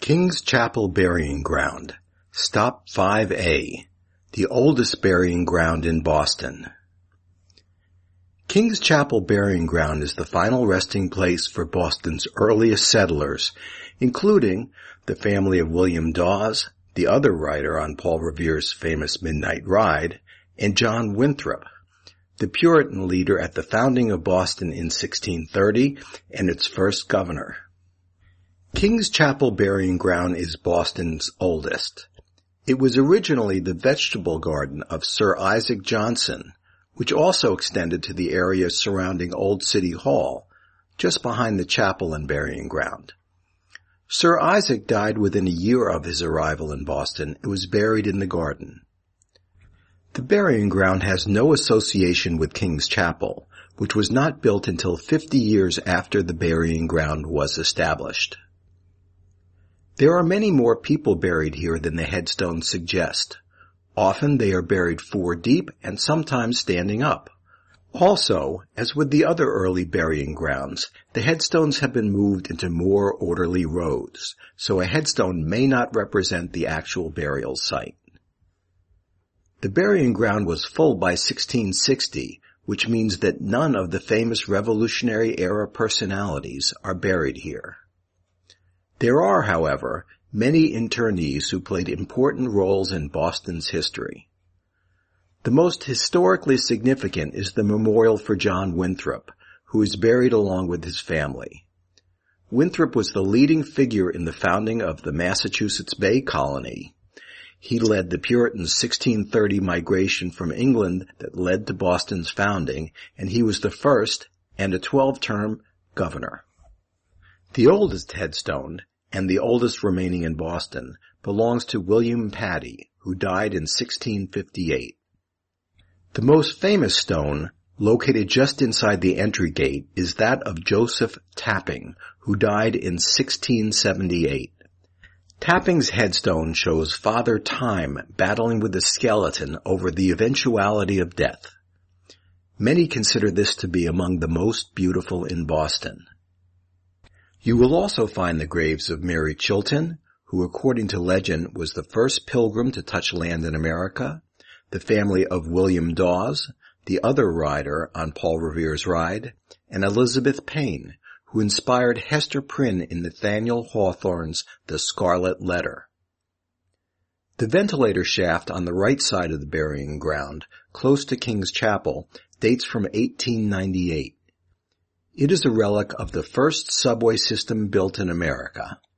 King's Chapel Burying Ground, Stop 5A, the oldest burying ground in Boston. King's Chapel Burying Ground is the final resting place for Boston's earliest settlers, including the family of William Dawes, the other writer on Paul Revere's famous Midnight Ride, and John Winthrop, the Puritan leader at the founding of Boston in 1630 and its first governor. King's Chapel Burying Ground is Boston's oldest. It was originally the vegetable garden of Sir Isaac Johnson, which also extended to the area surrounding Old City Hall, just behind the chapel and burying ground. Sir Isaac died within a year of his arrival in Boston and was buried in the garden. The burying ground has no association with King's Chapel, which was not built until 50 years after the burying ground was established. There are many more people buried here than the headstones suggest. Often they are buried 4 deep and sometimes standing up. Also, as with the other early burying grounds, the headstones have been moved into more orderly rows, so a headstone may not represent the actual burial site. The burying ground was full by 1660, which means that none of the famous Revolutionary-era personalities are buried here. There are, however, many internees who played important roles in Boston's history. The most historically significant is the memorial for John Winthrop, who is buried along with his family. Winthrop was the leading figure in the founding of the Massachusetts Bay Colony. He led the Puritan 1630 migration from England that led to Boston's founding, and he was the first and a 12-term governor. The oldest headstone, and the oldest remaining in Boston, belongs to William Paddy, who died in 1658. The most famous stone, located just inside the entry gate, is that of Joseph Tapping, who died in 1678. Tapping's headstone shows Father Time battling with a skeleton over the eventuality of death. Many consider this to be among the most beautiful in Boston. You will also find the graves of Mary Chilton, who according to legend was the first pilgrim to touch land in America, the family of William Dawes, the other rider on Paul Revere's Ride, and Elizabeth Payne, who inspired Hester Prynne in Nathaniel Hawthorne's The Scarlet Letter. The ventilator shaft on the right side of the burying ground, close to King's Chapel, dates from 1898. It is a relic of the first subway system built in America.